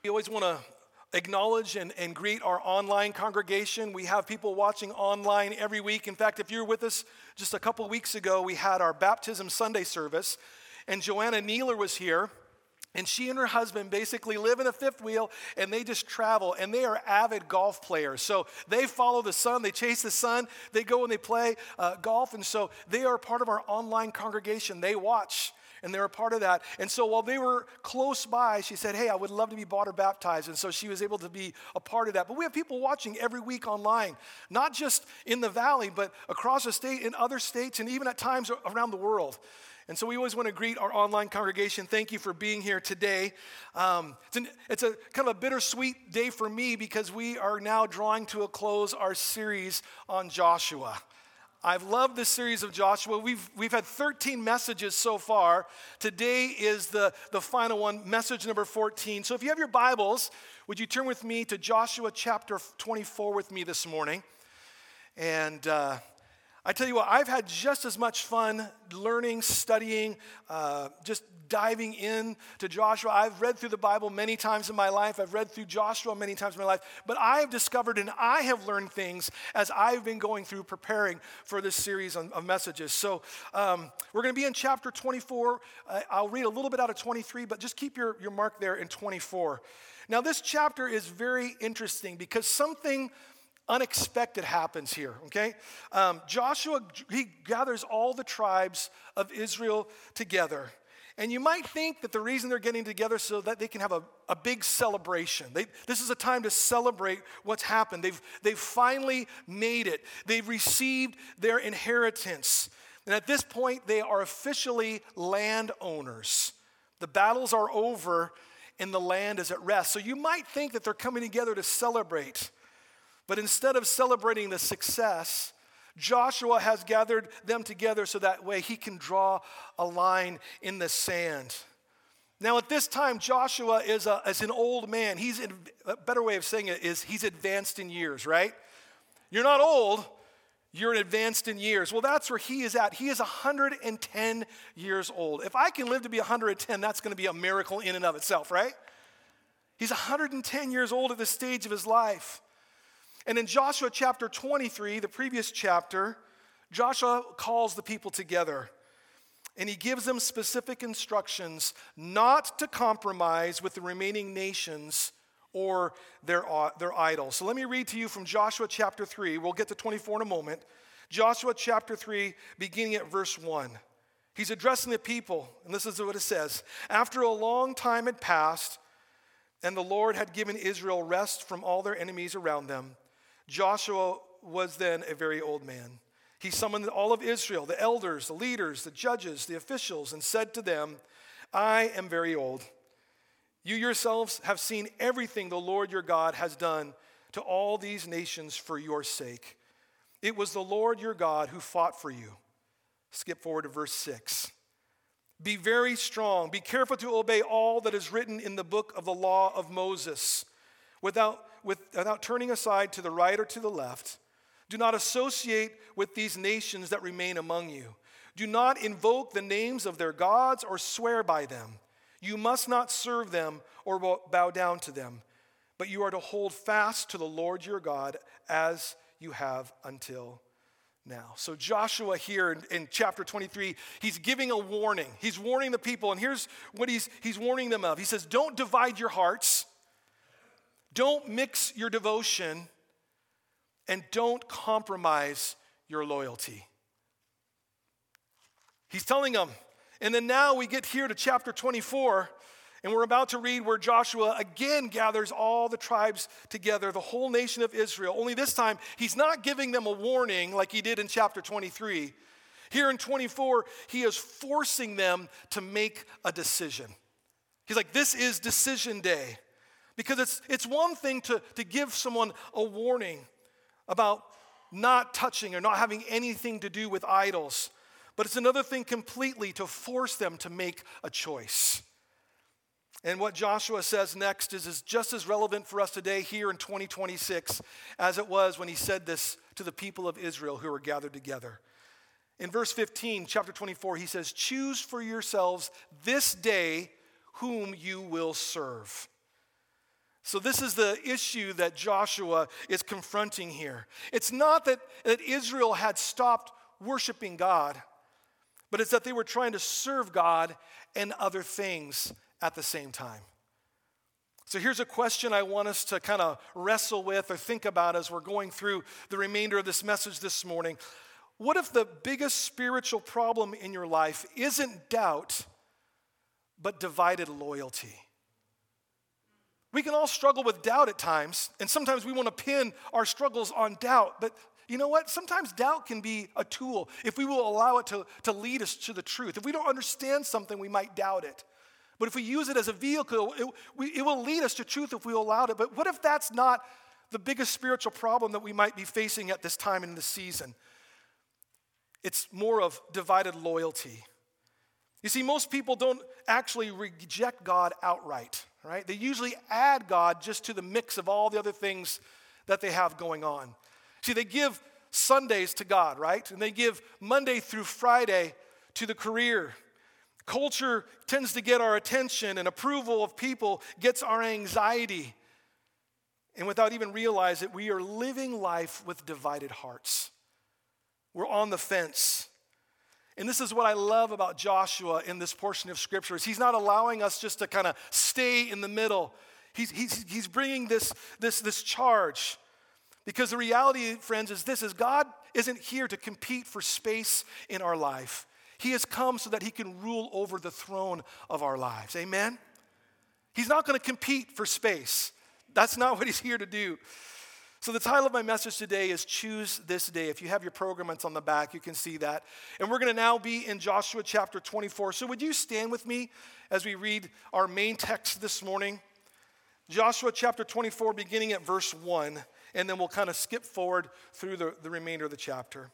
We always want to acknowledge and greet our online congregation. We have people watching online every week. In fact, if you were with us just a couple weeks ago, we had our Baptism Sunday service, and Joanna Neeler was here, and she and her husband basically live in a fifth wheel, and they just travel, and they are avid golf players. So they follow the sun, they chase the sun, they go and they play golf, and so they are part of our online congregation. They watch, and they're a part of that. And so while they were close by, she said, hey, I would love to be water baptized. And so she was able to be a part of that. But we have people watching every week online, not just in the valley, but across the state, in other states, and even at times around the world. And so we always want to greet our online congregation. Thank you for being here today. It's a kind of a bittersweet day for me because we are now drawing to a close our series on Joshua. I've loved this series of Joshua. We've had 13 messages so far. Today is the final one, message number 14. So if you have your Bibles, would you turn with me to Joshua chapter 24 with me this morning? And I tell you what, I've had just as much fun learning, studying, just diving in to Joshua. I've read through the Bible many times in my life. I've read through Joshua many times in my life. But I have discovered and I have learned things as I've been going through preparing for this series of messages. So we're going to be in chapter 24. I'll read a little bit out of 23, but just keep your mark there in 24. Now this chapter is very interesting because something unexpected happens here, okay? Joshua, he gathers all the tribes of Israel together. And you might think that the reason they're getting together so that they can have a big celebration. This is a time to celebrate what's happened. They've finally made it. They've received their inheritance. And at this point, they are officially landowners. The battles are over and the land is at rest. So you might think that they're coming together to celebrate. But instead of celebrating the success, Joshua has gathered them together so that way he can draw a line in the sand. Now at this time, Joshua is an old man. A better way of saying it is he's advanced in years, right? You're not old, you're advanced in years. Well, that's where he is at. He is 110 years old. If I can live to be 110, that's going to be a miracle in and of itself, right? He's 110 years old at this stage of his life. And in Joshua chapter 23, the previous chapter, Joshua calls the people together. And he gives them specific instructions not to compromise with the remaining nations or their idols. So let me read to you from Joshua chapter 3. We'll get to 24 in a moment. Joshua chapter 3, beginning at verse 1. He's addressing the people, and this is what it says. After a long time had passed, and the Lord had given Israel rest from all their enemies around them, Joshua was then a very old man. He summoned all of Israel, the elders, the leaders, the judges, the officials, and said to them, I am very old. You yourselves have seen everything the Lord your God has done to all these nations for your sake. It was the Lord your God who fought for you. Skip forward to verse 6. Be very strong. Be careful to obey all that is written in the book of the law of Moses, without turning aside to the right or to the left. Do not associate with these nations that remain among you. Do not invoke the names of their gods or swear by them. You must not serve them or bow down to them, but you are to hold fast to the Lord your God as you have until now. So Joshua here in chapter 23, he's giving a warning. He's warning the people, and here's what he's warning them of. He says, don't divide your hearts. Don't mix your devotion, and don't compromise your loyalty. He's telling them. And then now we get here to chapter 24, and we're about to read where Joshua again gathers all the tribes together, the whole nation of Israel. Only this time, he's not giving them a warning like he did in chapter 23. Here in 24, he is forcing them to make a decision. He's like, this is decision day. Because it's one thing to give someone a warning about not touching or not having anything to do with idols. But it's another thing completely to force them to make a choice. And what Joshua says next is just as relevant for us today here in 2026 as it was when he said this to the people of Israel who were gathered together. In verse 15, chapter 24, he says, choose for yourselves this day whom you will serve. So this is the issue that Joshua is confronting here. It's not that Israel had stopped worshiping God, but it's that they were trying to serve God and other things at the same time. So here's a question I want us to kind of wrestle with or think about as we're going through the remainder of this message this morning. What if the biggest spiritual problem in your life isn't doubt, but divided loyalty? We can all struggle with doubt at times, and sometimes we want to pin our struggles on doubt, but you know what? Sometimes doubt can be a tool if we will allow it to lead us to the truth. If we don't understand something, we might doubt it. But if we use it as a vehicle, it will lead us to truth if we allow it. But what if that's not the biggest spiritual problem that we might be facing at this time in the season? It's more of divided loyalty. You see, most people don't actually reject God outright, right? They usually add God just to the mix of all the other things that they have going on. See, they give Sundays to God, right? And they give Monday through Friday to the career. Culture tends to get our attention, and approval of people gets our anxiety. And without even realize it, we are living life with divided hearts. We're on the fence. And this is what I love about Joshua in this portion of Scripture, is he's not allowing us just to kind of stay in the middle. He's bringing this charge. Because the reality, friends, is this, is God isn't here to compete for space in our life. He has come so that he can rule over the throne of our lives. Amen? He's not going to compete for space. That's not what he's here to do. So the title of my message today is Choose This Day. If you have your program, it's on the back. You can see that. And we're going to now be in Joshua chapter 24. So would you stand with me as we read our main text this morning? Joshua chapter 24, beginning at verse 1. And then we'll kind of skip forward through the remainder of the chapter.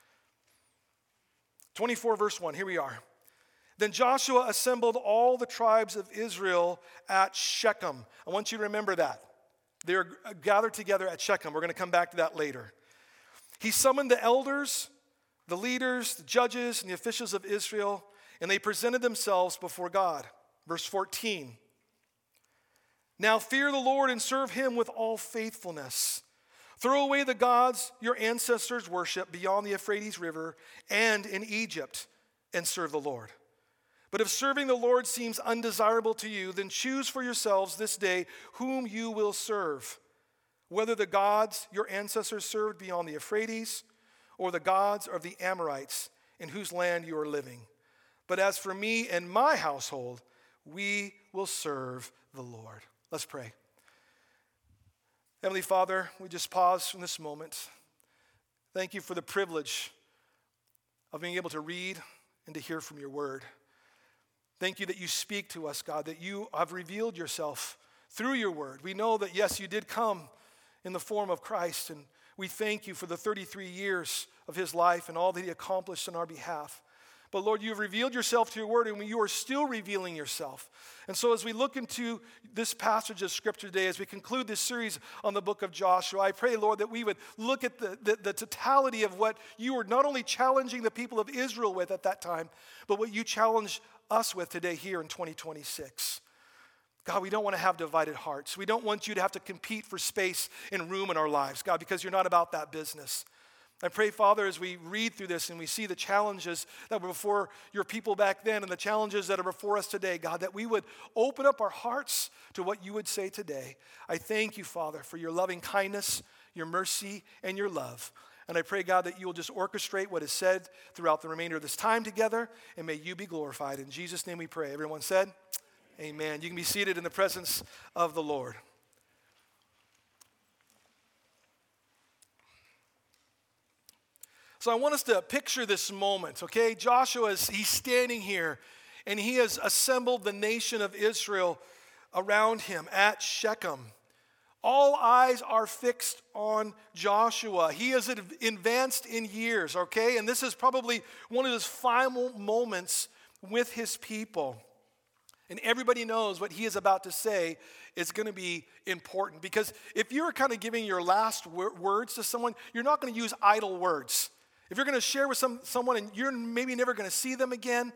24 verse 1, here we are. Then Joshua assembled all the tribes of Israel at Shechem. I want you to remember that. They are gathered together at Shechem. We're going to come back to that later. He summoned the elders, the leaders, the judges, and the officials of Israel, and they presented themselves before God. Verse 14. Now fear the Lord and serve him with all faithfulness. Throw away the gods your ancestors worshiped beyond the Euphrates River and in Egypt, and serve the Lord. But if serving the Lord seems undesirable to you, then choose for yourselves this day whom you will serve, whether the gods your ancestors served beyond the Euphrates, or the gods of the Amorites in whose land you are living. But as for me and my household, we will serve the Lord. Let's pray. Heavenly Father, we just pause from this moment. Thank you for the privilege of being able to read and to hear from your word. Thank you that you speak to us, God, that you have revealed yourself through your word. We know that, yes, you did come in the form of Christ, and we thank you for the 33 years of his life and all that he accomplished on our behalf. But Lord, you have revealed yourself to your word, and you are still revealing yourself. And so as we look into this passage of Scripture today, as we conclude this series on the book of Joshua, I pray, Lord, that we would look at the totality of what you were not only challenging the people of Israel with at that time, but what you challenge us with today here in 2026. God, we don't want to have divided hearts. We don't want you to have to compete for space and room in our lives, God, because you're not about that business. I pray, Father, as we read through this and we see the challenges that were before your people back then and the challenges that are before us today, God, that we would open up our hearts to what you would say today. I thank you, Father, for your loving kindness, your mercy, and your love. And I pray, God, that you will just orchestrate what is said throughout the remainder of this time together, and may you be glorified. In Jesus' name we pray. Everyone said, amen. You can be seated in the presence of the Lord. So I want us to picture this moment, okay? Joshua, he's standing here, and he has assembled the nation of Israel around him at Shechem. All eyes are fixed on Joshua. He is advanced in years, okay? And this is probably one of his final moments with his people. And everybody knows what he is about to say is going to be important. Because if you're kind of giving your last words to someone, you're not going to use idle words. If you're going to share with someone and you're maybe never going to see them again,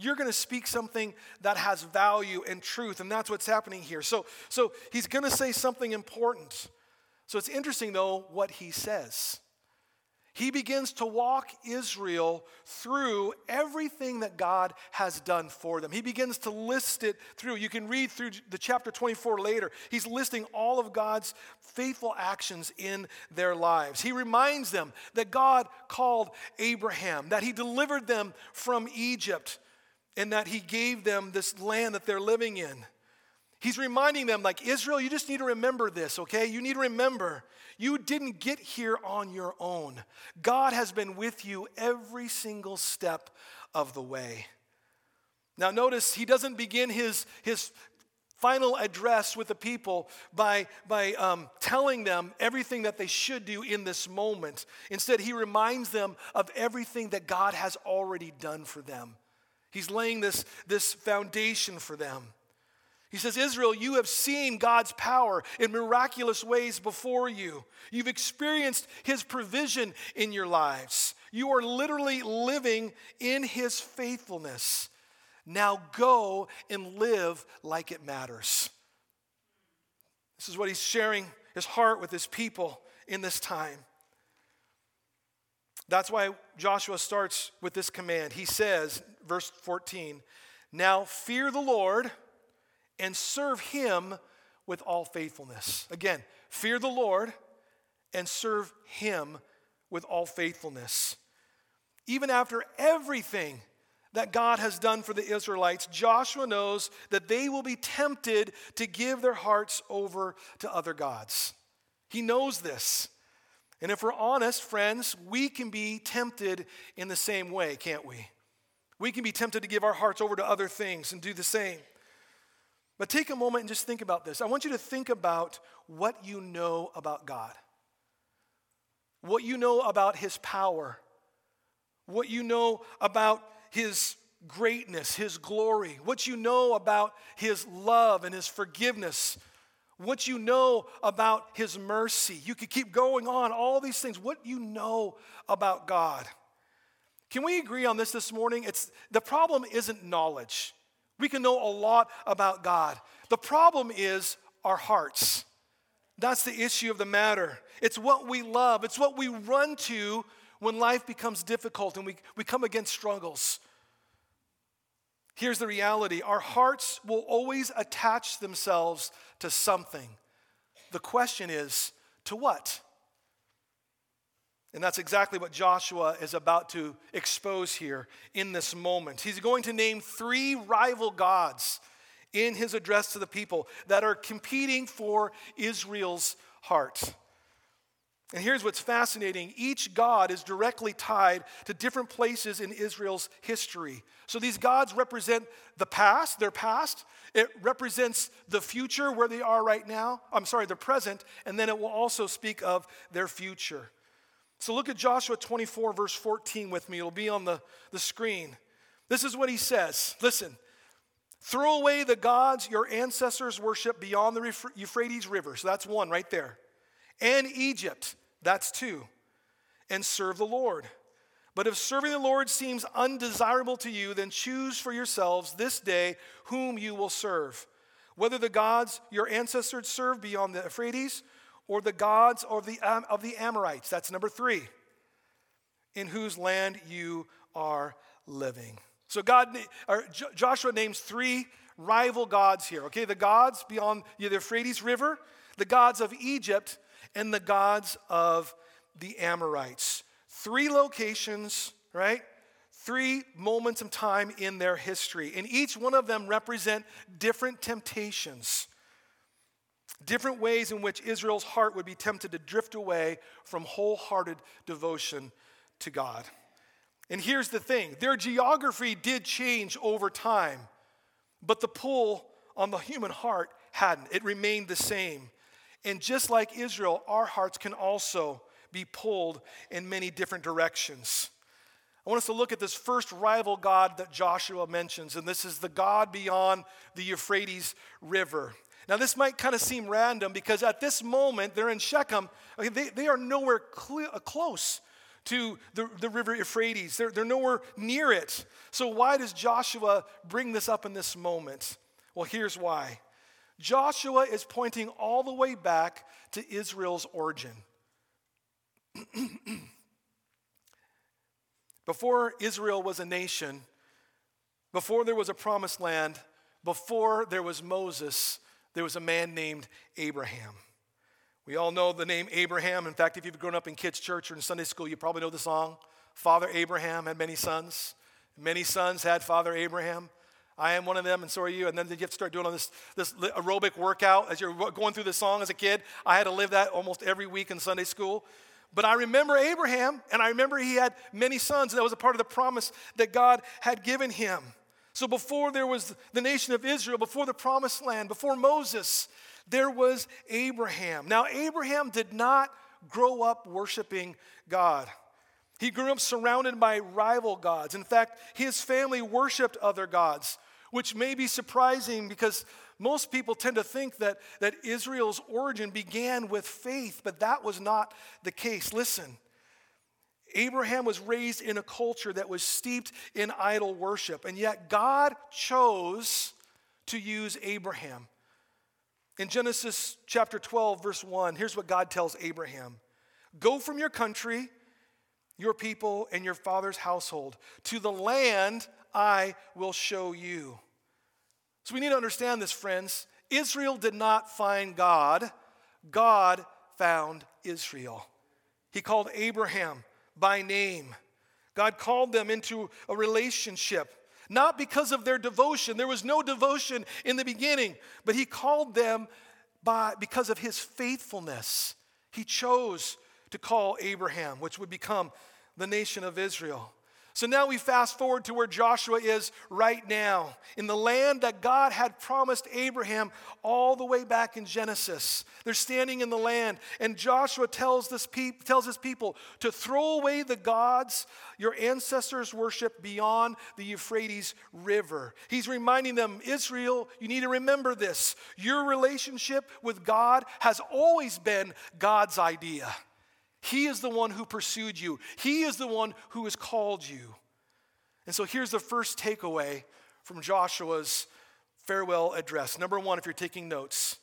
you're going to speak something that has value and truth, and that's what's happening here. So he's going to say something important. So it's interesting, though, what he says. He begins to walk Israel through everything that God has done for them. He begins to list it through. You can read through the chapter 24 later. He's listing all of God's faithful actions in their lives. He reminds them that God called Abraham, that he delivered them from Egypt, and that he gave them this land that they're living in. He's reminding them, like, Israel, you just need to remember this, okay? You need to remember, you didn't get here on your own. God has been with you every single step of the way. Now notice, he doesn't begin his final address with the people by telling them everything that they should do in this moment. Instead, he reminds them of everything that God has already done for them. He's laying this foundation for them. He says, Israel, you have seen God's power in miraculous ways before you. You've experienced his provision in your lives. You are literally living in his faithfulness. Now go and live like it matters. This is what he's sharing his heart with his people in this time. That's why Joshua starts with this command. He says, verse 14, now fear the Lord and serve him with all faithfulness. Again, fear the Lord and serve him with all faithfulness. Even after everything that God has done for the Israelites, Joshua knows that they will be tempted to give their hearts over to other gods. He knows this. And if we're honest, friends, we can be tempted in the same way, can't we? We can be tempted to give our hearts over to other things and do the same. But take a moment and just think about this. I want you to think about what you know about God. What you know about his power. What you know about his greatness, his glory. What you know about his love and his forgiveness. What you know about his mercy. You could keep going on, all these things. What you know about God. Can we agree on this morning? The problem isn't knowledge. We can know a lot about God. The problem is our hearts. That's the issue of the matter. It's what we love. It's what we run to when life becomes difficult and we come against struggles. Here's the reality. Our hearts will always attach themselves to something. The question is, to what? And that's exactly what Joshua is about to expose here in this moment. He's going to name 3 rival gods in his address to the people that are competing for Israel's heart. And here's what's fascinating. Each god is directly tied to different places in Israel's history. So these gods represent the past, their past. It represents the future, where they are right now. Their present. And then it will also speak of their future. So look at Joshua 24, verse 14 with me. It'll be on the screen. This is what he says. Listen, throw away the gods your ancestors worshiped beyond the Euphrates River. So that's 1 right there. And Egypt, that's 2. And serve the Lord. But if serving the Lord seems undesirable to you, then choose for yourselves this day whom you will serve. Whether the gods your ancestors served beyond the Euphrates, or the gods of the Amorites. That's number 3. In whose land you are living. So Joshua names 3 rival gods here. Okay, the gods beyond the Euphrates River, the gods of Egypt, and the gods of the Amorites. 3 locations, right? 3 moments of time in their history. And each one of them represent different temptations. Different ways in which Israel's heart would be tempted to drift away from wholehearted devotion to God. And here's the thing. Their geography did change over time, but the pull on the human heart hadn't. It remained the same. And just like Israel, our hearts can also be pulled in many different directions. I want us to look at this first rival god that Joshua mentions, and this is the god beyond the Euphrates River. Now, this might kind of seem random because at this moment, they're in Shechem. Okay, they are nowhere close to the river Euphrates. They're nowhere near it. So why does Joshua bring this up in this moment? Well, here's why. Joshua is pointing all the way back to Israel's origin. Before Israel was a nation, before there was a promised land, before there was Moses, there was a man named Abraham. We all know the name Abraham. In fact, if you've grown up in kids' church or in Sunday school, you probably know the song, Father Abraham had many sons. Many sons had Father Abraham. I am one of them, and so are you. And then you have to start doing all this aerobic workout as you're going through the song as a kid. I had to live that almost every week in Sunday school. But I remember Abraham, and I remember he had many sons, and that was a part of the promise that God had given him. So before there was the nation of Israel, before the promised land, before Moses, there was Abraham. Now, Abraham did not grow up worshiping God. He grew up surrounded by rival gods. In fact, his family worshiped other gods, which may be surprising because most people tend to think that Israel's origin began with faith, but that was not the case. Listen, Abraham was raised in a culture that was steeped in idol worship, and yet God chose to use Abraham. In Genesis chapter 12, verse 1, here's what God tells Abraham. Go from your country, your people, and your father's household to the land I will show you. So we need to understand this, friends. Israel did not find God. God found Israel. He called Abraham by name. God called them into a relationship, not because of their devotion. There was no devotion in the beginning, but he called them because of his faithfulness. He chose to call Abraham, which would become the nation of Israel. So now we fast forward to where Joshua is right now, in the land that God had promised Abraham all the way back in Genesis. They're standing in the land, and Joshua tells his people to throw away the gods your ancestors worshiped beyond the Euphrates River. He's reminding them, Israel, you need to remember this. Your relationship with God has always been God's idea. He is the one who pursued you. He is the one who has called you. And so here's the first takeaway from Joshua's farewell address. Number one, if you're taking notes,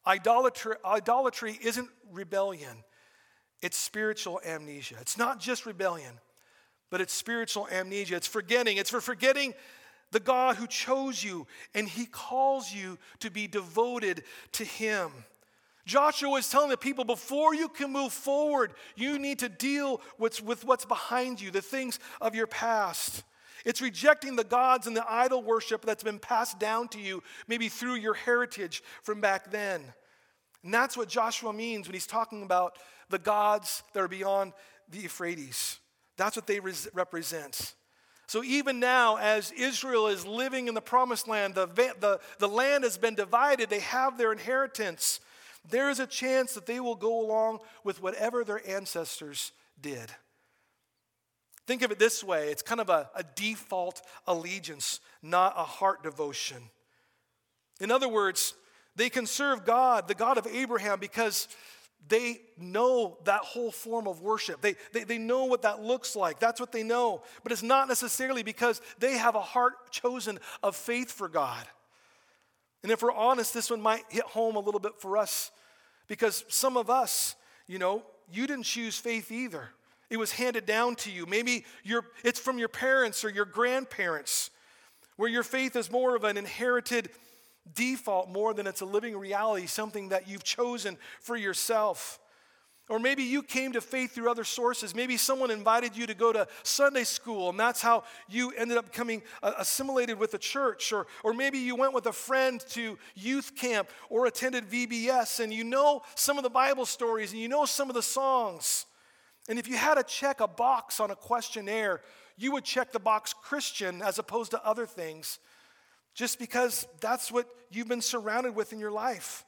idolatry isn't rebellion. It's spiritual amnesia. It's not just rebellion, but it's spiritual amnesia. It's forgetting. It's for forgetting the God who chose you, and he calls you to be devoted to him. Joshua is telling the people, before you can move forward, you need to deal with what's behind you, the things of your past. It's rejecting the gods and the idol worship that's been passed down to you, maybe through your heritage from back then. And that's what Joshua means when he's talking about the gods that are beyond the Euphrates. That's what they represent. So even now, as Israel is living in the promised land, the land has been divided, they have their inheritance. There is a chance that they will go along with whatever their ancestors did. Think of it this way. It's kind of a default allegiance, not a heart devotion. In other words, they can serve God, the God of Abraham, because they know that whole form of worship. They know what that looks like. That's what they know. But it's not necessarily because they have a heart chosen of faith for God. And if we're honest, this one might hit home a little bit for us, because some of us, you didn't choose faith either. It was handed down to you. Maybe it's from your parents or your grandparents, where your faith is more of an inherited default more than it's a living reality, something that you've chosen for yourself. Or maybe you came to faith through other sources. Maybe someone invited you to go to Sunday school, and that's how you ended up becoming assimilated with the church. Or maybe you went with a friend to youth camp or attended VBS, and you know some of the Bible stories, and you know some of the songs. And if you had to check a box on a questionnaire, you would check the box Christian as opposed to other things, just because that's what you've been surrounded with in your life.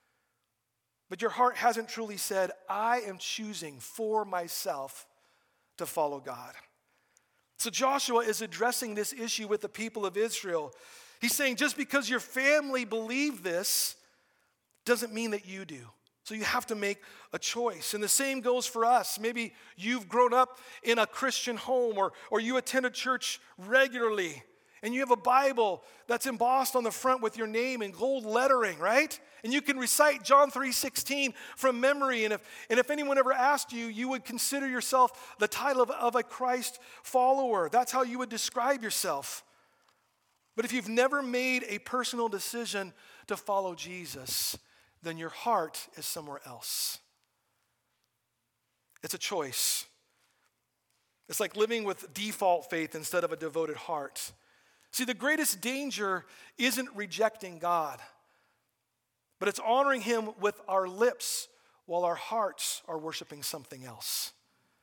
But your heart hasn't truly said, I am choosing for myself to follow God. So Joshua is addressing this issue with the people of Israel. He's saying, just because your family believed this doesn't mean that you do. So you have to make a choice. And the same goes for us. Maybe you've grown up in a Christian home or you attend a church regularly and you have a Bible that's embossed on the front with your name in gold lettering, right? And you can recite John 3:16 from memory. And if anyone ever asked you, you would consider yourself the title of a Christ follower. That's how you would describe yourself. But if you've never made a personal decision to follow Jesus, then your heart is somewhere else. It's a choice. It's like living with default faith instead of a devoted heart. See, the greatest danger isn't rejecting God, but it's honoring him with our lips while our hearts are worshiping something else.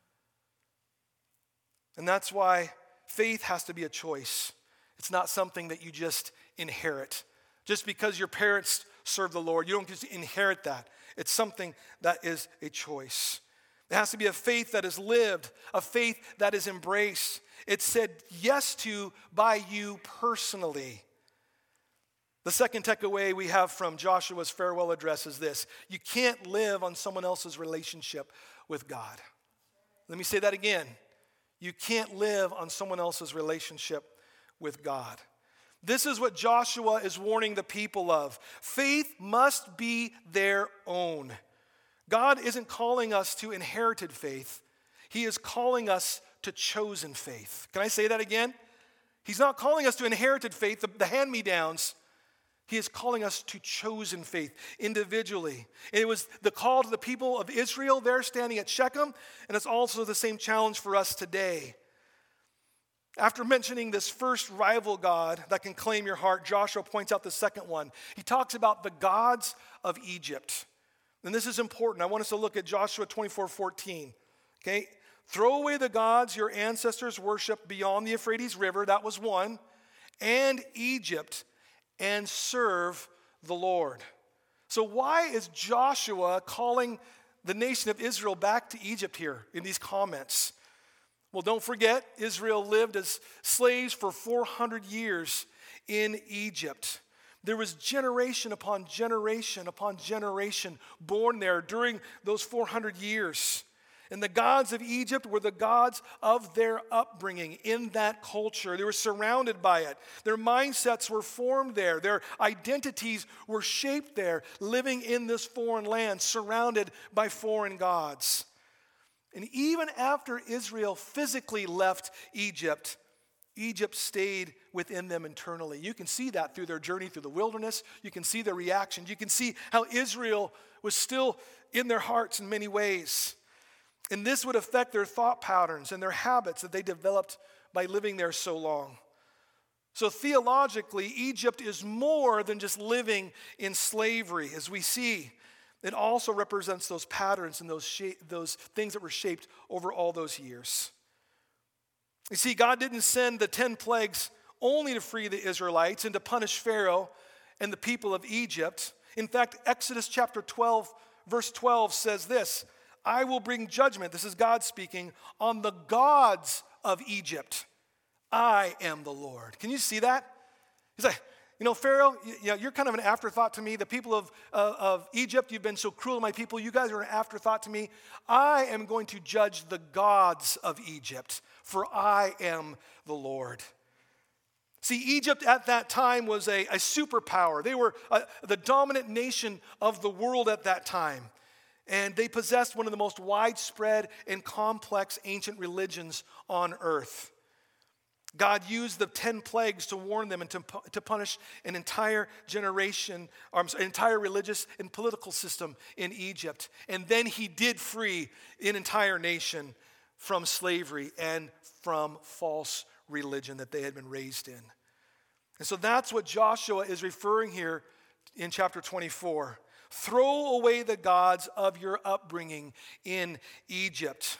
And that's why faith has to be a choice. It's not something that you just inherit. Just because your parents serve the Lord, you don't just inherit that. It's something that is a choice. It has to be a faith that is lived, a faith that is embraced. It's said yes to by you personally. The second takeaway we have from Joshua's farewell address is this: you can't live on someone else's relationship with God. Let me say that again. You can't live on someone else's relationship with God. This is what Joshua is warning the people of. Faith must be their own. God isn't calling us to inherited faith. He is calling us to chosen faith. Can I say that again? He's not calling us to inherited faith, the hand-me-downs. He is calling us to chosen faith individually. And it was the call to the people of Israel there standing at Shechem, and it's also the same challenge for us today. After mentioning this first rival god that can claim your heart, Joshua points out the second one. He talks about the gods of Egypt. And this is important. I want us to look at Joshua 24:14. Okay? Throw away the gods your ancestors worshiped beyond the Euphrates River, that was one, and Egypt, and serve the Lord. So why is Joshua calling the nation of Israel back to Egypt here in these comments? Well, don't forget, Israel lived as slaves for 400 years in Egypt. There was generation upon generation upon generation born there during those 400 years. And the gods of Egypt were the gods of their upbringing in that culture. They were surrounded by it. Their mindsets were formed there. Their identities were shaped there, living in this foreign land, surrounded by foreign gods. And even after Israel physically left Egypt, Egypt stayed within them internally. You can see that through their journey through the wilderness. You can see their reactions. You can see how Israel was still in their hearts in many ways. And this would affect their thought patterns and their habits that they developed by living there so long. So theologically, Egypt is more than just living in slavery, as we see. It also represents those patterns and those things that were shaped over all those years. You see, God didn't send the 10 plagues only to free the Israelites and to punish Pharaoh and the people of Egypt. In fact, Exodus chapter 12, verse 12 says this: I will bring judgment, this is God speaking, on the gods of Egypt. I am the Lord. Can you see that? He's like, Pharaoh, you're kind of an afterthought to me. The people of Egypt, you've been so cruel to my people. You guys are an afterthought to me. I am going to judge the gods of Egypt, for I am the Lord. See, Egypt at that time was a superpower. They were the dominant nation of the world at that time. And they possessed one of the most widespread and complex ancient religions on earth. God used the 10 plagues to warn them and to punish an entire generation, an entire religious and political system in Egypt. And then he did free an entire nation from slavery and from false religion that they had been raised in. And so that's what Joshua is referring here in chapter 24. Throw away the gods of your upbringing in Egypt.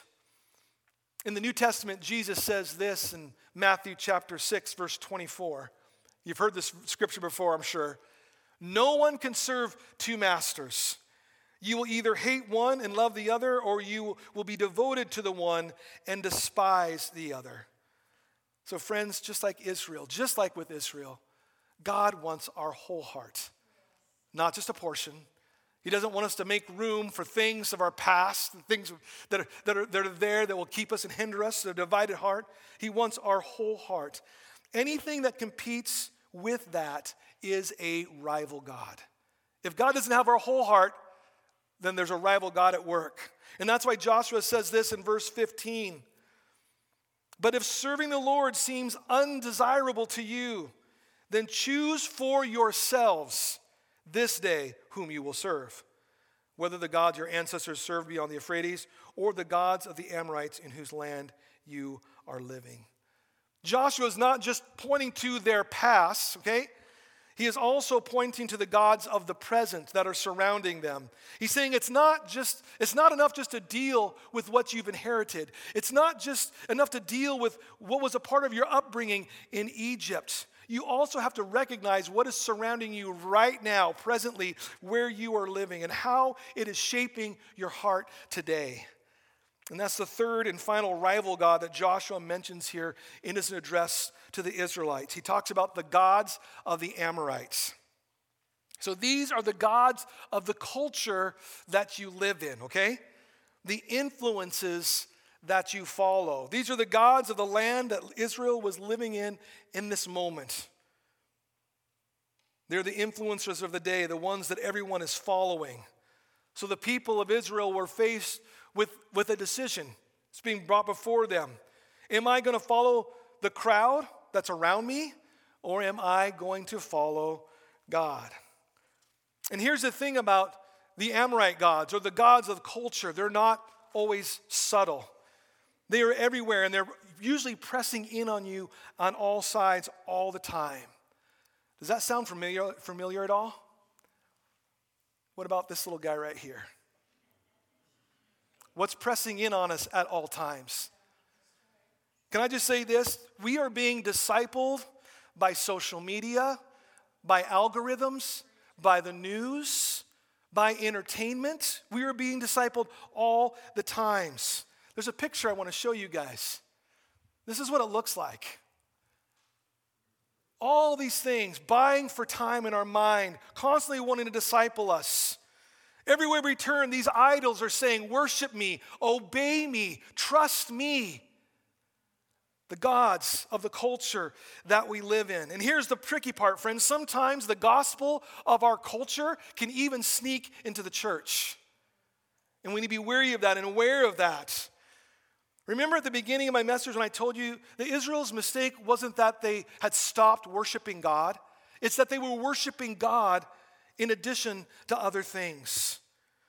In the New Testament, Jesus says this in Matthew chapter 6, verse 24. You've heard this scripture before, I'm sure. No one can serve two masters. You will either hate one and love the other, or you will be devoted to the one and despise the other. So friends, just like with Israel, God wants our whole heart. Not just a portion, He doesn't want us to make room for things of our past, things that are there that will keep us and hinder us, a divided heart. He wants our whole heart. Anything that competes with that is a rival God. If God doesn't have our whole heart, then there's a rival God at work. And that's why Joshua says this in verse 15. But if serving the Lord seems undesirable to you, then choose for yourselves this day whom you will serve, whether the gods your ancestors served beyond the Euphrates or the gods of the Amorites in whose land you are living. Joshua is not just pointing to their past, okay? He is also pointing to the gods of the present that are surrounding them. He's saying it's not enough just to deal with what you've inherited. It's not just enough to deal with what was a part of your upbringing in Egypt. You also have to recognize what is surrounding you right now, presently, where you are living, and how it is shaping your heart today. And that's the third and final rival God that Joshua mentions here in his address to the Israelites. He talks about the gods of the Amorites. So these are the gods of the culture that you live in, okay? The influences that you follow. These are the gods of the land that Israel was living in this moment. They're the influencers of the day, the ones that everyone is following. So the people of Israel were faced with a decision. It's being brought before them. Am I going to follow the crowd that's around me, or am I going to follow God? And here's the thing about the Amorite gods, or the gods of culture. They're not always subtle. They are everywhere, and they're usually pressing in on you on all sides all the time. Does that sound familiar at all? What about this little guy right here? What's pressing in on us at all times? Can I just say this? We are being discipled by social media, by algorithms, by the news, by entertainment. We are being discipled all the times. There's a picture I want to show you guys. This is what it looks like. All these things, buying for time in our mind, constantly wanting to disciple us. Everywhere we turn, these idols are saying, worship me, obey me, trust me. The gods of the culture that we live in. And here's the tricky part, friends. Sometimes the gospel of our culture can even sneak into the church. And we need to be wary of that and aware of that. Remember at the beginning of my message when I told you that Israel's mistake wasn't that they had stopped worshiping God. It's that they were worshiping God in addition to other things.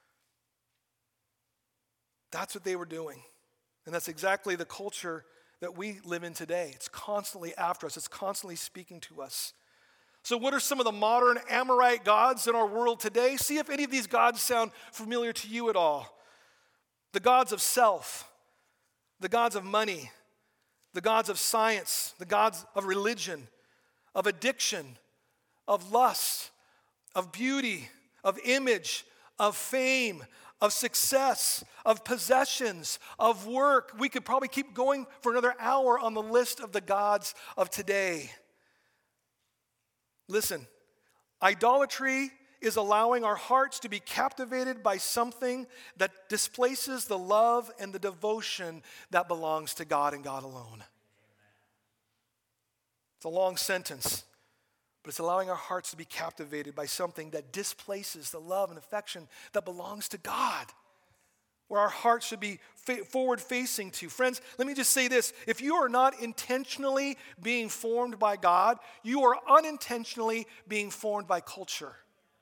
That's what they were doing. And that's exactly the culture that we live in today. It's constantly after us. It's constantly speaking to us. So what are some of the modern Amorite gods in our world today? See if any of these gods sound familiar to you at all. The gods of self, the gods of money, the gods of science, the gods of religion, of addiction, of lust, of beauty, of image, of fame, of success, of possessions, of work. We could probably keep going for another hour on the list of the gods of today. Listen, idolatry is allowing our hearts to be captivated by something that displaces the love and the devotion that belongs to God and God alone. It's a long sentence, but it's allowing our hearts to be captivated by something that displaces the love and affection that belongs to God, where our hearts should be forward-facing to. Friends, let me just say this. If you are not intentionally being formed by God, you are unintentionally being formed by culture.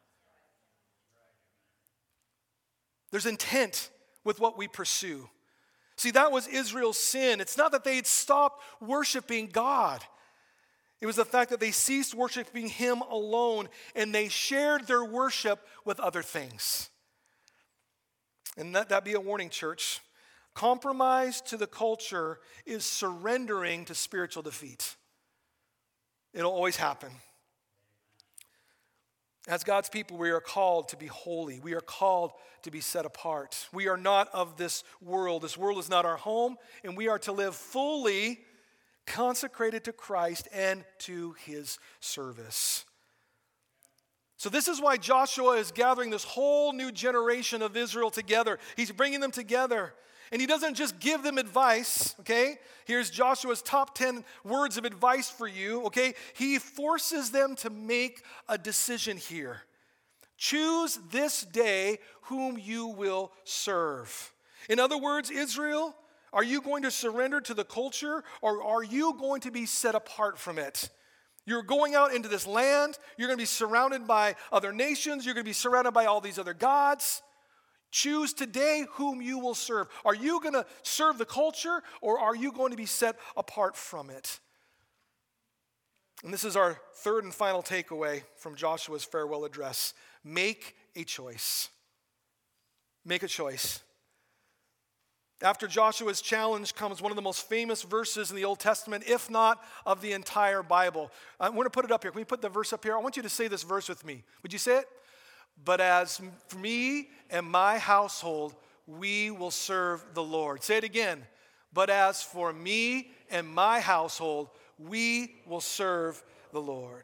There's intent with what we pursue. See, that was Israel's sin. It's not that they had stopped worshiping God. It was the fact that they ceased worshiping Him alone, and they shared their worship with other things. And let that be a warning, church. Compromise to the culture is surrendering to spiritual defeat. It'll always happen. As God's people, we are called to be holy. We are called to be set apart. We are not of this world. This world is not our home, and we are to live fully consecrated to Christ and to His service. So this is why Joshua is gathering this whole new generation of Israel together. He's bringing them together. And he doesn't just give them advice, okay? Here's Joshua's top 10 words of advice for you, okay? He forces them to make a decision here. Choose this day whom you will serve. In other words, Israel, are you going to surrender to the culture, or are you going to be set apart from it? You're going out into this land. You're going to be surrounded by other nations. You're going to be surrounded by all these other gods. Choose today whom you will serve. Are you going to serve the culture, or are you going to be set apart from it? And this is our third and final takeaway from Joshua's farewell address. Make a choice. Make a choice. After Joshua's challenge comes one of the most famous verses in the Old Testament, if not of the entire Bible. I'm going to put it up here. Can we put the verse up here? I want you to say this verse with me. Would you say it? But as for me and my household, we will serve the Lord. Say it again. But as for me and my household, we will serve the Lord.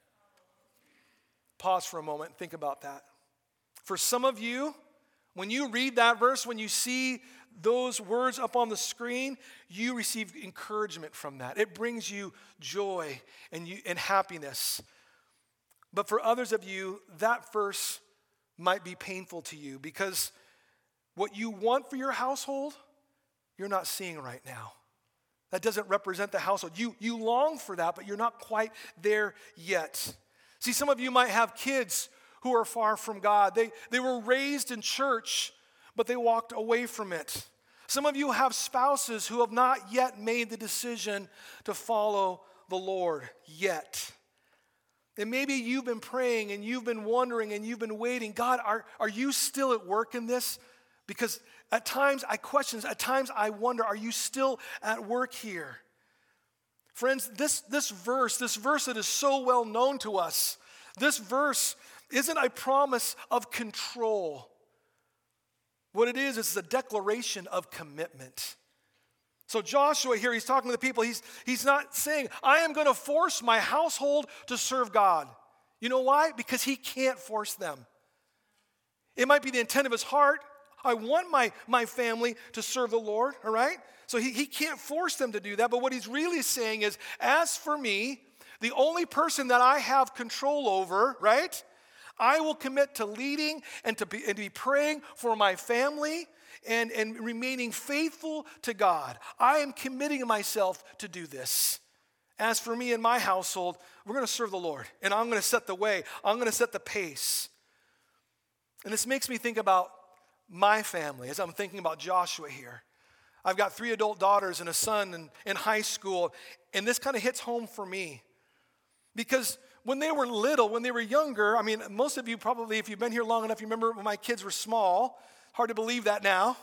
Pause for a moment and think about that. For some of you, when you read that verse, when you see those words up on the screen, you receive encouragement from that. It brings you joy and happiness. But for others of you, that verse might be painful to you because what you want for your household, you're not seeing right now. That doesn't represent the household. You long for that, but you're not quite there yet. See, some of you might have kids who are far from God. They were raised in church, but they walked away from it. Some of you have spouses who have not yet made the decision to follow the Lord yet. And maybe you've been praying and you've been wondering and you've been waiting. God, are you still at work in this? Because at times I question, at times I wonder, are you still at work here? Friends, this verse that is so well known to us, this verse isn't a promise of control. What it is a declaration of commitment. So Joshua here, he's talking to the people. He's not saying, I am going to force my household to serve God. You know why? Because he can't force them. It might be the intent of his heart. I want my family to serve the Lord, all right? So he can't force them to do that. But what he's really saying is, as for me, the only person that I have control over, right? I will commit to leading and to be praying for my family and remaining faithful to God. I am committing myself to do this. As for me and my household, we're going to serve the Lord. And I'm going to set the way. I'm going to set the pace. And this makes me think about my family as I'm thinking about Joshua here. I've got 3 adult daughters and a son in high school. And this kind of hits home for me. Because when they were little, when they were younger, I mean, most of you probably, if you've been here long enough, you remember when my kids were small. Hard to believe that now.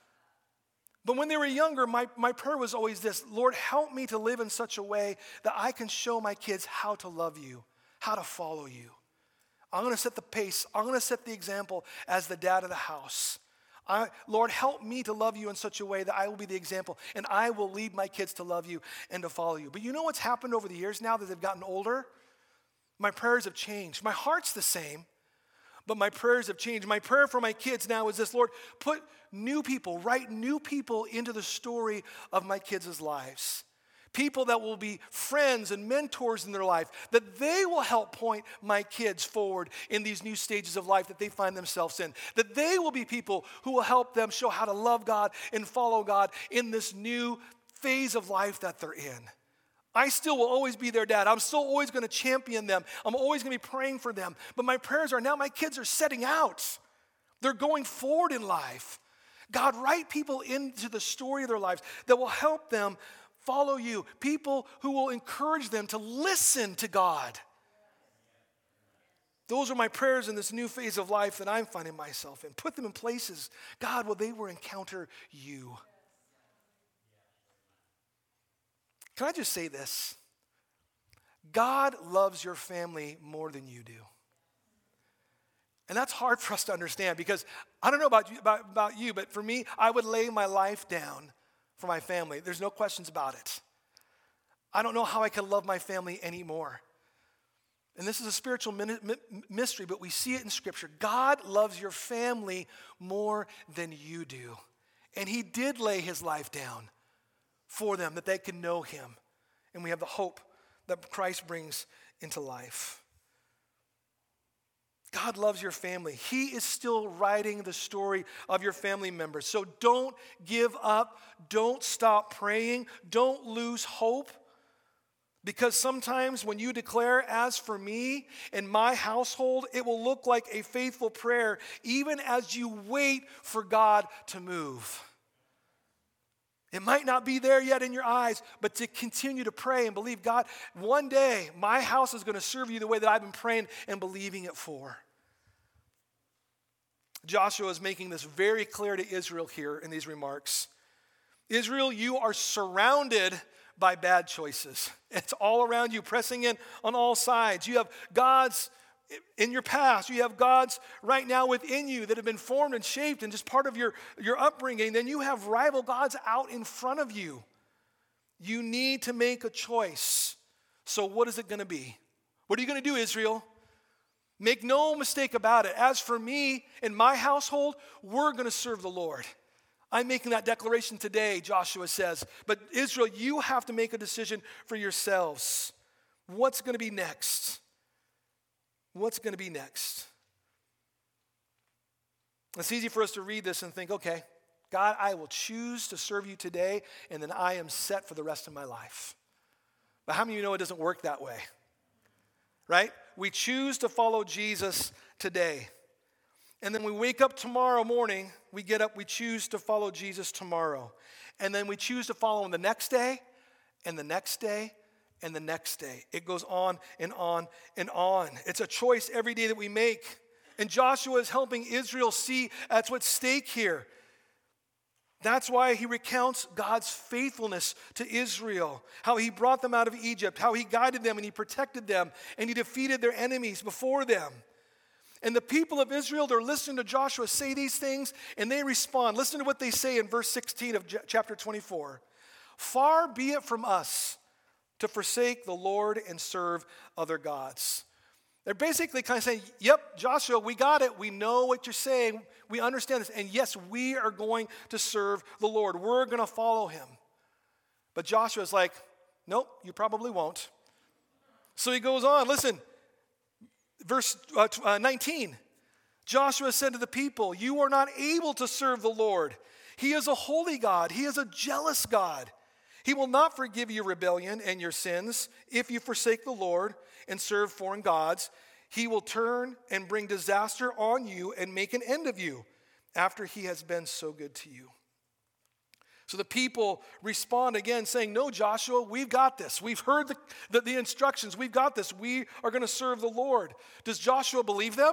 But when they were younger, my prayer was always this: Lord, help me to live in such a way that I can show my kids how to love you, how to follow you. I'm going to set the pace. I'm going to set the example as the dad of the house. Lord, help me to love you in such a way that I will be the example, and I will lead my kids to love you and to follow you. But you know what's happened over the years now that they've gotten older? My prayers have changed. My heart's the same, but my prayers have changed. My prayer for my kids now is this: Lord, put write new people into the story of my kids' lives. People that will be friends and mentors in their life, that they will help point my kids forward in these new stages of life that they find themselves in. That they will be people who will help them show how to love God and follow God in this new phase of life that they're in. I still will always be their dad. I'm still always going to champion them. I'm always going to be praying for them. But my prayers are now my kids are setting out. They're going forward in life. God, write people into the story of their lives that will help them follow you. People who will encourage them to listen to God. Those are my prayers in this new phase of life that I'm finding myself in. Put them in places, God, where they will encounter you. Can I just say this? God loves your family more than you do. And that's hard for us to understand because I don't know about you, but for me, I would lay my life down for my family. There's no questions about it. I don't know how I can love my family anymore. And this is a spiritual mystery, but we see it in Scripture. God loves your family more than you do. And he did lay his life down for them that they could know him. And we have the hope that Christ brings into life. God loves your family. He is still writing the story of your family members. So don't give up. Don't stop praying. Don't lose hope. Because sometimes when you declare, as for me and my household, it will look like a faithful prayer, even as you wait for God to move. It might not be there yet in your eyes, but to continue to pray and believe, God, one day my house is going to serve you the way that I've been praying and believing it for. Joshua is making this very clear to Israel here in these remarks. Israel, you are surrounded by bad choices. It's all around you, pressing in on all sides. You have gods in your past. You have gods right now within you that have been formed and shaped and just part of your upbringing. Then you have rival gods out in front of you. You need to make a choice. So what is it going to be? What are you going to do, Israel? Make no mistake about it. As for me and my household, we're going to serve the Lord. I'm making that declaration today, Joshua says. But Israel, you have to make a decision for yourselves. What's going to be next? What's going to be next? It's easy for us to read this and think, okay, God, I will choose to serve you today, and then I am set for the rest of my life. But how many of you know it doesn't work that way? Right? We choose to follow Jesus today. And then we wake up tomorrow morning, we get up, we choose to follow Jesus tomorrow. And then we choose to follow him the next day, and the next day, and the next day. It goes on and on and on. It's a choice every day that we make. And Joshua is helping Israel see that's what's at stake here. That's why he recounts God's faithfulness to Israel, how he brought them out of Egypt, how he guided them and he protected them, and he defeated their enemies before them. And the people of Israel, they're listening to Joshua say these things, and they respond. Listen to what they say in verse 16 of chapter 24. Far be it from us to forsake the Lord and serve other gods. They're basically kind of saying, yep, Joshua, we got it. We know what you're saying. We understand this. And yes, we are going to serve the Lord. We're going to follow him. But Joshua's like, nope, you probably won't. So he goes on. Listen. Verse 19, Joshua said to the people, you are not able to serve the Lord. He is a holy God. He is a jealous God. He will not forgive your rebellion and your sins if you forsake the Lord and serve foreign gods. He will turn and bring disaster on you and make an end of you after he has been so good to you. So the people respond again saying, no, Joshua, we've got this. We've heard the instructions. We've got this. We are going to serve the Lord. Does Joshua believe them?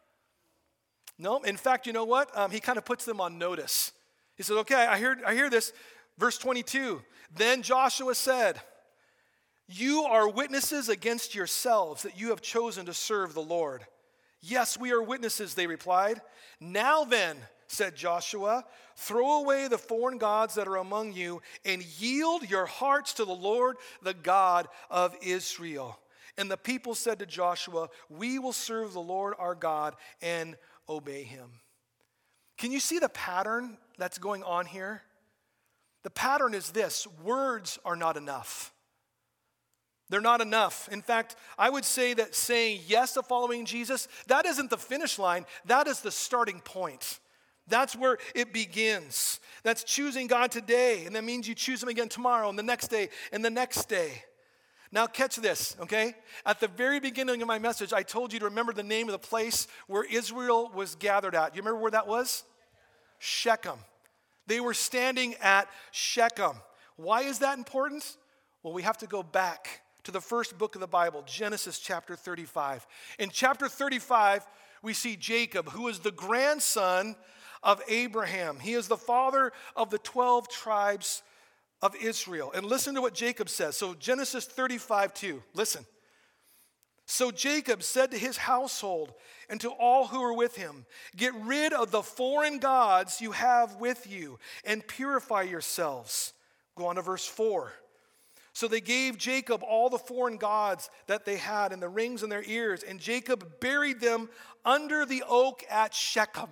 No. In fact, you know what? He kind of puts them on notice. He said, okay, I hear this. Verse 22, then Joshua said, you are witnesses against yourselves that you have chosen to serve the Lord. Yes, we are witnesses, they replied. Now then, said Joshua, throw away the foreign gods that are among you and yield your hearts to the Lord, the God of Israel. And the people said to Joshua, we will serve the Lord our God and obey him. Can you see the pattern that's going on here? The pattern is this: words are not enough. They're not enough. In fact, I would say that saying yes to following Jesus, that isn't the finish line, that is the starting point. That's where it begins. That's choosing God today, and that means you choose him again tomorrow and the next day and the next day. Now catch this, okay? At the very beginning of my message, I told you to remember the name of the place where Israel was gathered at. You remember where that was? Shechem. They were standing at Shechem. Why is that important? Well, we have to go back to the first book of the Bible, Genesis chapter 35. In chapter 35, we see Jacob, who is the grandson of Abraham. He is the father of the 12 tribes of Israel. And listen to what Jacob says. So Genesis 35:2. Listen. So Jacob said to his household and to all who were with him, get rid of the foreign gods you have with you and purify yourselves. Go on to verse 4. So they gave Jacob all the foreign gods that they had and the rings in their ears, and Jacob buried them under the oak at Shechem.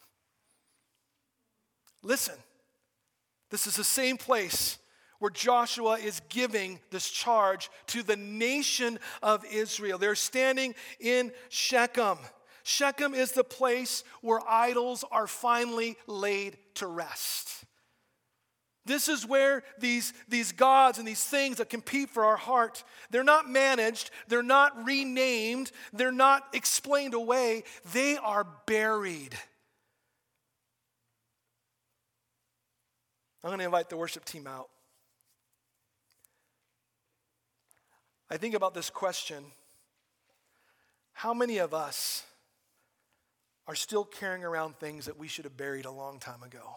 Listen, this is the same place where Joshua is giving this charge to the nation of Israel. They're standing in Shechem. Shechem is the place where idols are finally laid to rest. This is where these gods and these things that compete for our heart, they're not managed, they're not renamed, they're not explained away, they are buried. I'm going to invite the worship team out. I think about this question: how many of us are still carrying around things that we should have buried a long time ago?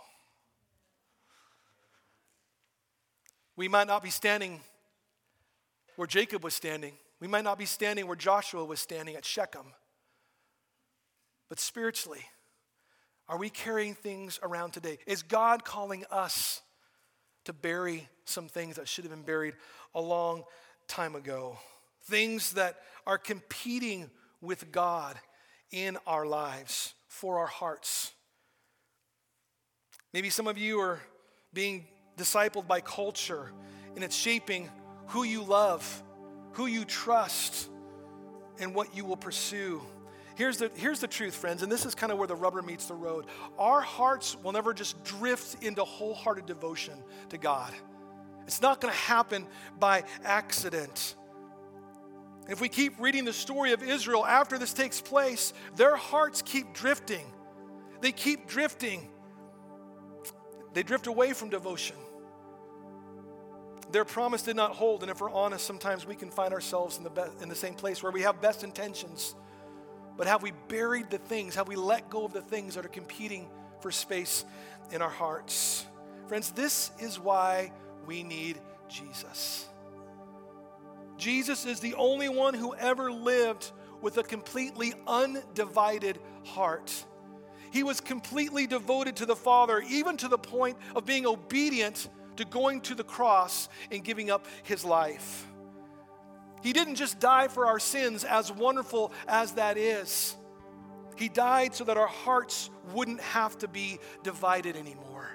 We might not be standing where Jacob was standing. We might not be standing where Joshua was standing at Shechem. But spiritually, are we carrying things around today? Is God calling us to bury some things that should have been buried a long time ago? Things that are competing with God in our lives, for our hearts. Maybe some of you are being discipled by culture, and it's shaping who you love, who you trust, and what you will pursue. Here's the truth, friends, and this is kind of where the rubber meets the road. Our hearts will never just drift into wholehearted devotion to God. It's not going to happen by accident. If we keep reading the story of Israel after this takes place, their hearts keep drifting. They keep drifting. They drift away from devotion. Their promise did not hold, and if we're honest, sometimes we can find ourselves in the same place where we have best intentions, but have we buried the things? Have we let go of the things that are competing for space in our hearts? Friends, this is why we need Jesus. Jesus is the only one who ever lived with a completely undivided heart. He was completely devoted to the Father, even to the point of being obedient to going to the cross and giving up his life. He didn't just die for our sins, as wonderful as that is. He died so that our hearts wouldn't have to be divided anymore.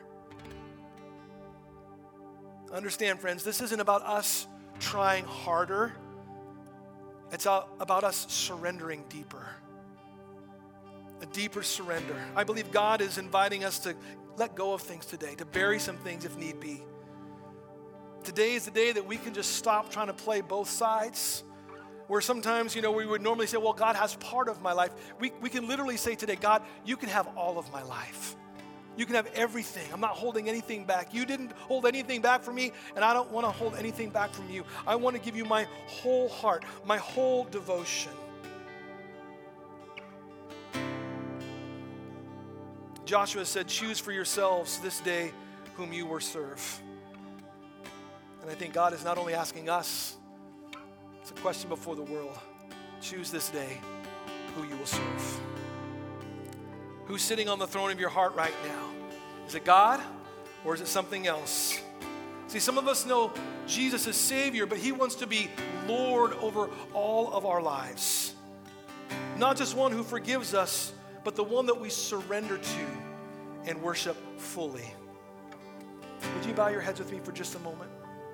Understand, friends, this isn't about us trying harder. It's about us surrendering deeper. A deeper surrender. I believe God is inviting us to let go of things today, to bury some things if need be. Today is the day that we can just stop trying to play both sides. Where sometimes, we would normally say, well, God has part of my life. We can literally say today, God, you can have all of my life. You can have everything. I'm not holding anything back. You didn't hold anything back from me, and I don't want to hold anything back from you. I want to give you my whole heart, my whole devotion. Joshua said, choose for yourselves this day whom you will serve. And I think God is not only asking us, it's a question before the world. Choose this day who you will serve. Who's sitting on the throne of your heart right now? Is it God or is it something else? See, some of us know Jesus is Savior, but he wants to be Lord over all of our lives. Not just one who forgives us, but the one that we surrender to and worship fully. Would you bow your heads with me for just a moment?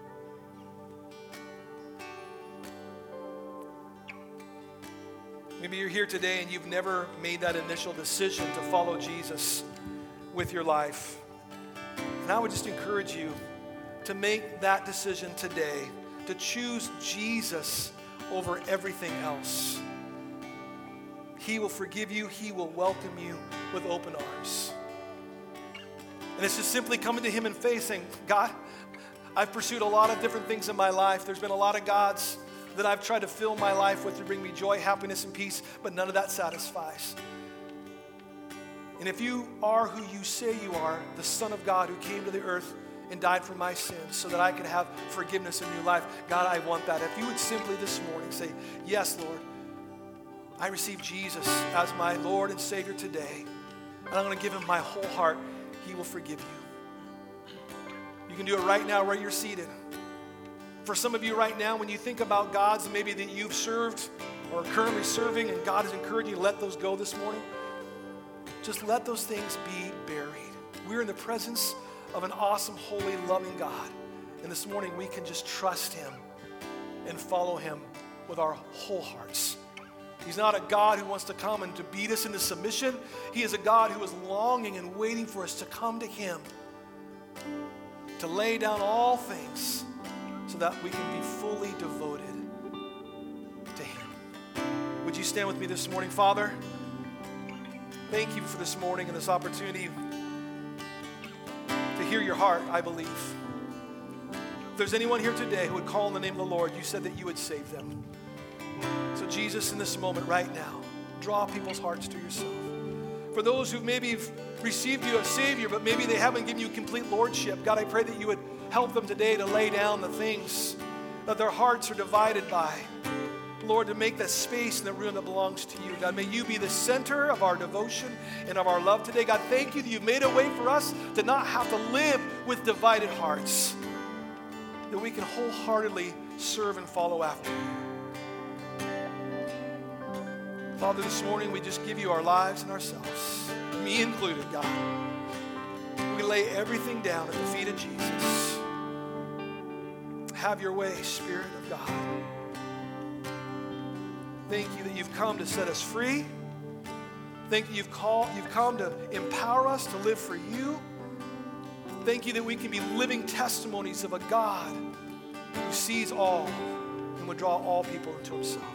Maybe you're here today and you've never made that initial decision to follow Jesus with your life. And I would just encourage you to make that decision today, to choose Jesus over everything else. He will forgive you. He will welcome you with open arms. And it's just simply coming to him in faith saying, God, I've pursued a lot of different things in my life. There's been a lot of gods that I've tried to fill my life with to bring me joy, happiness, and peace, but none of that satisfies. And if you are who you say you are, the Son of God who came to the earth and died for my sins so that I could have forgiveness and new life, God, I want that. If you would simply this morning say, yes, Lord, I receive Jesus as my Lord and Savior today, and I'm going to give him my whole heart, he will forgive you. You can do it right now where you're seated. For some of you right now, when you think about gods maybe that you've served or are currently serving and God is encouraging you to let those go this morning, just let those things be buried. We're in the presence of an awesome, holy, loving God. And this morning we can just trust him and follow him with our whole hearts. He's not a God who wants to come and to beat us into submission. He is a God who is longing and waiting for us to come to him, to lay down all things so that we can be fully devoted to him. Would you stand with me this morning? Father, thank you for this morning and this opportunity to hear your heart, I believe. If there's anyone here today who would call on the name of the Lord, you said that you would save them. So Jesus, in this moment right now, draw people's hearts to yourself. For those who maybe received you as Savior, but maybe they haven't given you complete lordship, God, I pray that you would help them today to lay down the things that their hearts are divided by. Lord, to make that space in the room that belongs to you. God, may you be the center of our devotion and of our love today. God, thank you that you've made a way for us to not have to live with divided hearts, that we can wholeheartedly serve and follow after you. Father, this morning we just give you our lives and ourselves, me included, God. We lay everything down at the feet of Jesus. Have your way, Spirit of God. Thank you that you've come to set us free. Thank you you've come to empower us to live for you. Thank you that we can be living testimonies of a God who sees all and would draw all people into himself.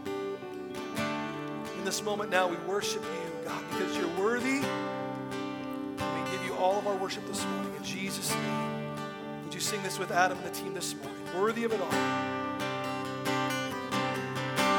In this moment now, we worship you, God, because you're worthy. We give you all of our worship this morning. In Jesus' name, would you sing this with Adam and the team this morning? Worthy of it all.